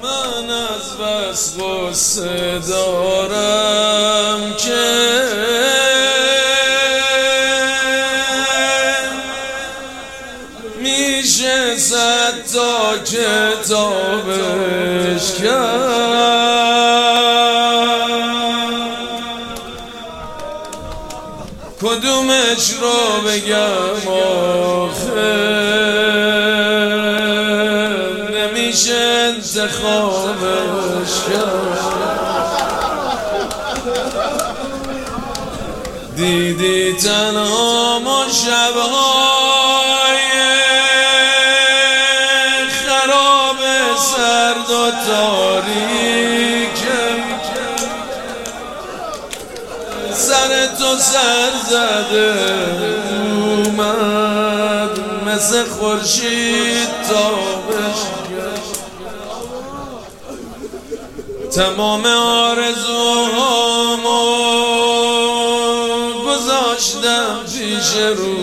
من از بس غصه دارم که میشه 100 تا کتابش کرد. کدومش رو بگم آخه نمیشه انتخابش کرد. دیدی تنها ما شبهای خراب سرد و تاریکم، سر تو سر زده اومد مثل خورشید تابش گشت. تمام آرزوهامو گذاشتم پیش رو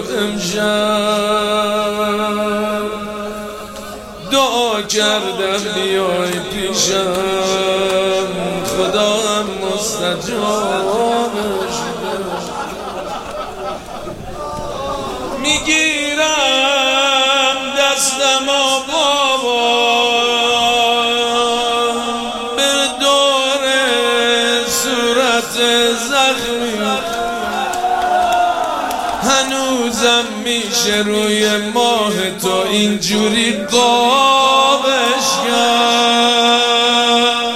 امشب، دعا کردم بیای پیشم، خدا هم مستجابش داشت. میگیرم دستم و بابا به دور صورت زخمی، هنوزم میشه روی ماه تو اینجوری قابش کرد.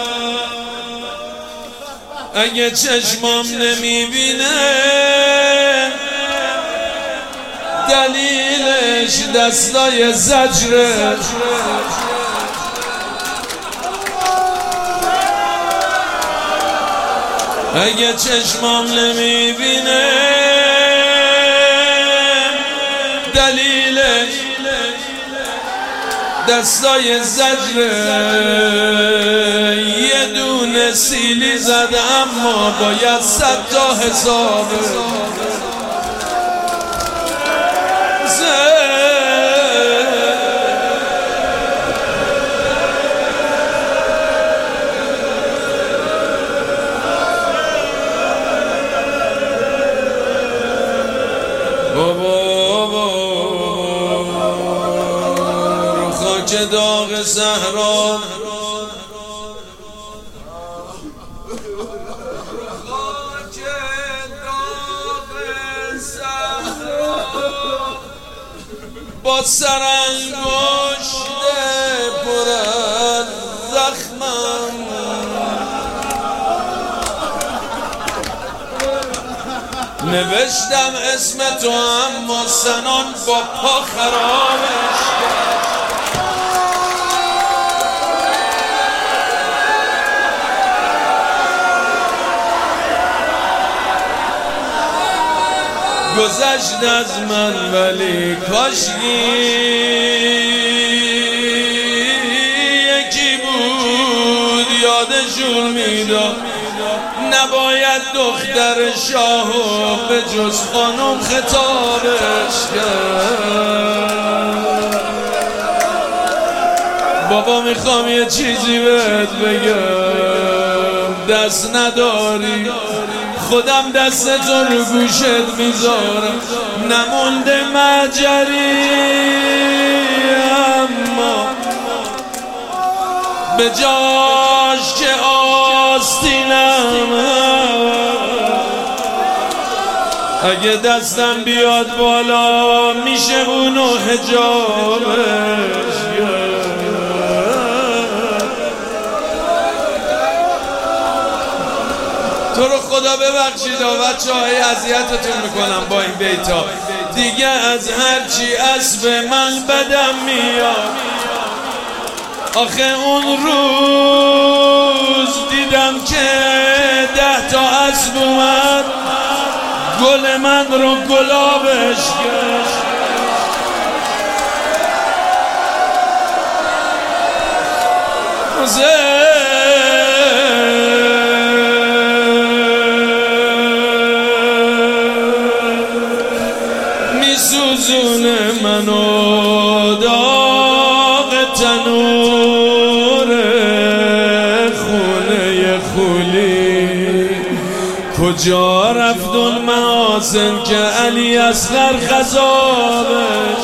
اگه چشمام نمیبینه دلیلش دستای زجره، اگه چشمام نمیبینه دلیلش دستای زجره. یه دونه سیلی زد اما باید 100 تا حسابه. رو خاک داغ صحرا با سرانگشت پر از زخمم نوشتم اسم تو اما سنان با پا خرابش کرد. گذشت از من ولی کاشکی یکی بود یادشون میداد. نباید دختر شاهو به جز خانم خطابش کرد. بابا میخوام یه چیزی بهت بگم، دست نداری خودم دستتو رو گوشت میذارم، نمونده مجری اما به جاش که آستینم اگه دستم بیاد بالا میشه اونو حجابش کرد. تو رو خدا ببخشید بچه های اذیتتون میکنم با این بیتا دیگه. از هرچی اسب من بدم میاد، آخه اون روز دیدم که 10 تا اسب اومد گل من رو گلابش گشت. میسوزونه منو داغ تنوره، کجا رفت اون محاسن که علی اصغر خذابش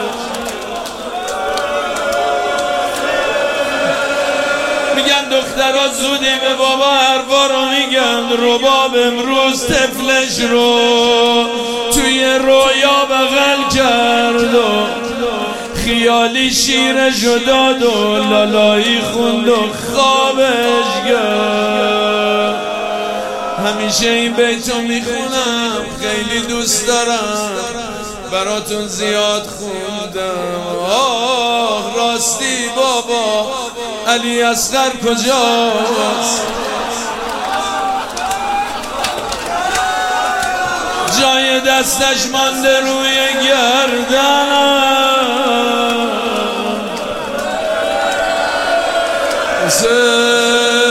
میگن دخترها زودی به بابا حرفا رو میگن. رباب امروز طفلش رو توی رویا بغل کرد و خیالی شیرشو داد و لالایی خوند و خوابش گرد. همیشه این بیتو میخونم، خیلی دوست دارم، براتون زیاد خوندم. آه راستی بابا علی اصغر کجاست؟ جای دستش مانده روی گردن.